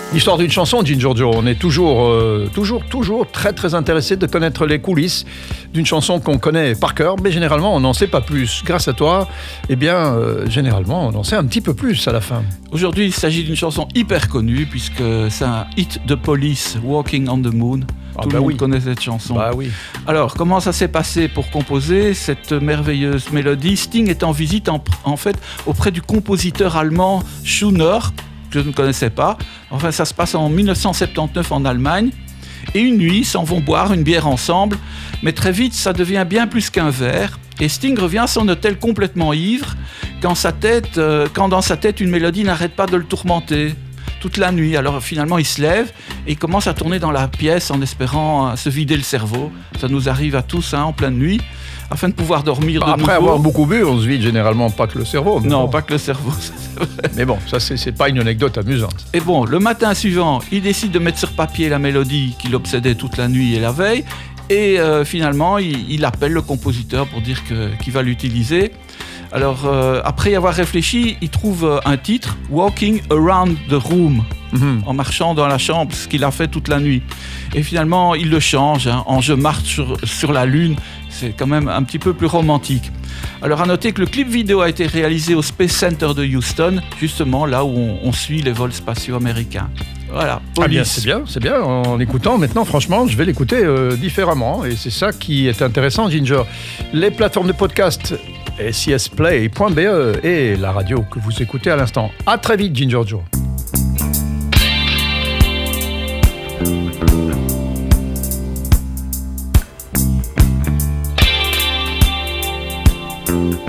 L'histoire d'une chanson, Ginger Joe, on est toujours très très intéressé de connaître les coulisses d'une chanson qu'on connaît par cœur, mais généralement on n'en sait pas plus. Grâce à toi, généralement on en sait un petit peu plus à la fin. Aujourd'hui, il s'agit d'une chanson hyper connue puisque c'est un hit de Police, Walking on the Moon. Tout le monde connaît cette chanson. Bah oui. Alors, comment ça s'est passé pour composer cette merveilleuse mélodie? Sting est en visite en fait auprès du compositeur allemand Schuner, que je ne connaissais pas. Enfin, ça se passe en 1979 en Allemagne. Et une nuit, ils s'en vont boire une bière ensemble. Mais très vite, ça devient bien plus qu'un verre. Et Sting revient à son hôtel complètement ivre quand dans sa tête, une mélodie n'arrête pas de le tourmenter toute la nuit. Alors finalement, il se lève et il commence à tourner dans la pièce en espérant se vider le cerveau. Ça nous arrive à tous en pleine nuit, afin de pouvoir dormir de nouveau. Après avoir beaucoup bu, on se vide généralement pas que le cerveau. Non, pas que le cerveau. Mais bon, ça c'est pas une anecdote amusante. Et bon, le matin suivant, il décide de mettre sur papier la mélodie qui l'obsédait toute la nuit et la veille. Et finalement, il appelle le compositeur pour dire qu'il va l'utiliser. Alors, après y avoir réfléchi, il trouve un titre, Walking Around the Room, en marchant dans la chambre, ce qu'il a fait toute la nuit. Et finalement, il le change en Je marche sur la lune. C'est quand même un petit peu plus romantique. Alors, à noter que le clip vidéo a été réalisé au Space Center de Houston, justement là où on suit les vols spatiaux américains. Voilà. Ah bien, c'est bien. En écoutant, maintenant, franchement, je vais l'écouter différemment. Et c'est ça qui est intéressant, Ginger. Les plateformes de podcast, sisplay.be et la radio que vous écoutez à l'instant. À très vite, Ginger Joe.